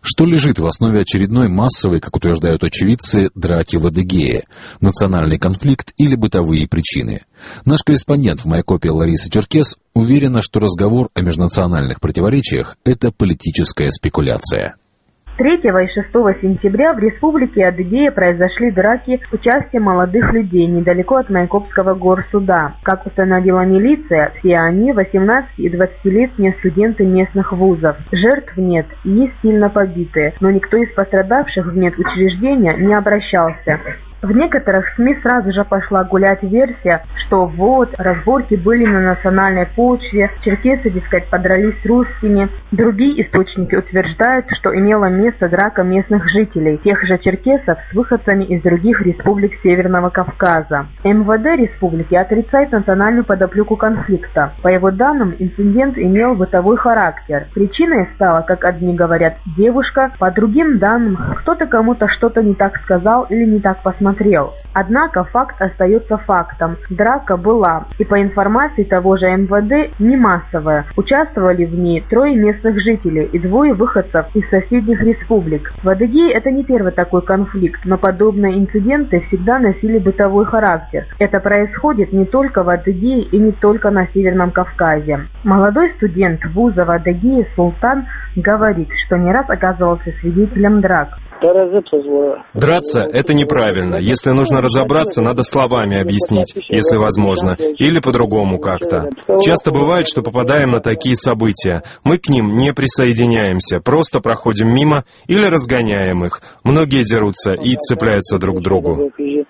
Что лежит в основе очередной массовой, как утверждают очевидцы, драки в Адыгее? Национальный конфликт или бытовые причины? Наш корреспондент в Майкопе Лариса Черкес уверена, что разговор о межнациональных противоречиях – это политическая спекуляция. 3 и 6 сентября в республике Адыгея произошли драки с участием молодых людей недалеко от Майкопского горсуда. Как установила милиция, все они 18 и 20-летние студенты местных вузов. Жертв нет, есть сильно побитые, но никто из пострадавших в медучреждение не обращался. В некоторых СМИ сразу же пошла гулять версия, что разборки были на национальной почве, черкесы, дескать, подрались с русскими. Другие источники утверждают, что имела место драка местных жителей, тех же черкесов, с выходцами из других республик Северного Кавказа. МВД республики отрицает национальную подоплеку конфликта. По его данным, инцидент имел бытовой характер. Причиной стала, как одни говорят, девушка, по другим данным, кто-то кому-то что-то не так сказал или не так посмотрел. Однако факт остается фактом. Драка была, и по информации того же МВД, не массовая. Участвовали в ней 3 местных жителей и 2 выходцев из соседних республик. В Адыгее это не первый такой конфликт, но подобные инциденты всегда носили бытовой характер. Это происходит не только в Адыгее и не только на Северном Кавказе. Молодой студент вуза в Адыгее Султан говорит, что не раз оказывался свидетелем драк. Драться – это неправильно. Если нужно разобраться, надо словами объяснить, если возможно, или по-другому как-то. Часто бывает, что попадаем на такие события. Мы к ним не присоединяемся, просто проходим мимо или разгоняем их. Многие дерутся и цепляются друг к другу.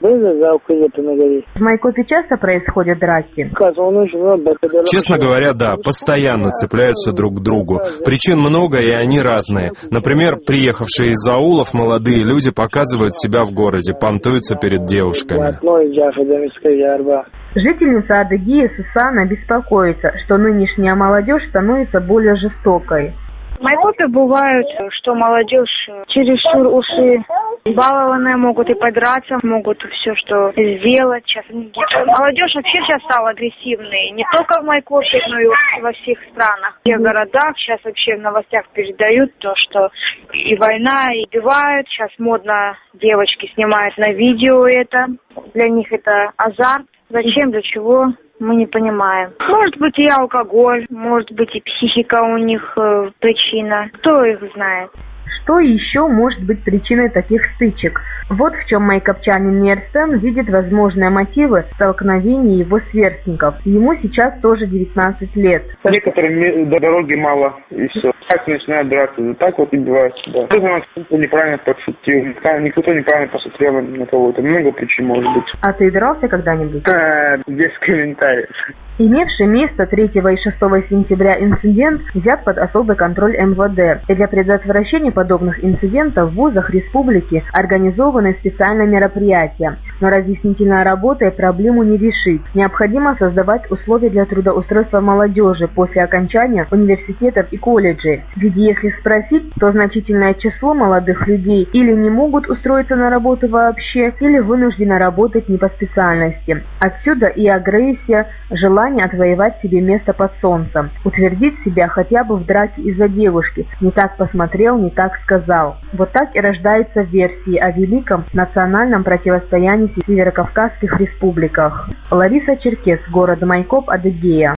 В Майкопе часто происходят драки? Честно говоря, да, постоянно цепляются друг к другу. Причин много, и они разные. Например, приехавшие из аулов молодые люди показывают себя в городе, понтуются перед девушками. Жительница Адыгеи Сусана беспокоится, что нынешняя молодежь становится более жестокой. В Майкопе бывает, что молодежь чересчур уши балованные, могут и подраться, могут все что сделать. Сейчас молодежь вообще сейчас стала агрессивной, не только в Майкопе, но и во всех странах. В тех городах сейчас вообще в новостях передают то, что и война, и убивают. Сейчас модно девочки снимают на видео это. Для них это азарт. Зачем, для чего? Мы не понимаем. Может быть и алкоголь, может быть и психика у них причина. Кто их знает? Что еще может быть причиной таких стычек? Вот в чем майкопчанин Нерстен видит возможные мотивы столкновения его сверстников. Ему сейчас тоже 19 лет. Некоторым дороги мало, и все. Так начинают драться, так вот и бывает. Да. Кто-то неправильно подшутил, никто неправильно посмотрел на кого-то. Много причин может быть. А ты дрался когда-нибудь? Без комментариев. Имевший место 3 и 6 сентября инцидент взят под особый контроль МВД. И для предотвращения подобных инцидентов в вузах республики организованы специальные мероприятия. Но разъяснительная работа и проблему не решит. Необходимо создавать условия для трудоустройства молодежи после окончания университетов и колледжей. Ведь если спросить, то значительное число молодых людей или не могут устроиться на работу вообще, или вынуждены работать не по специальности. Отсюда и агрессия, желание отвоевать себе место под солнцем, утвердить себя хотя бы в драке из-за девушки, не так посмотрел, не так сказал. Вот так и рождаются версии о великом национальном противостоянии в северокавказских республиках. Лариса Черкес, город Майкоп, Адыгея.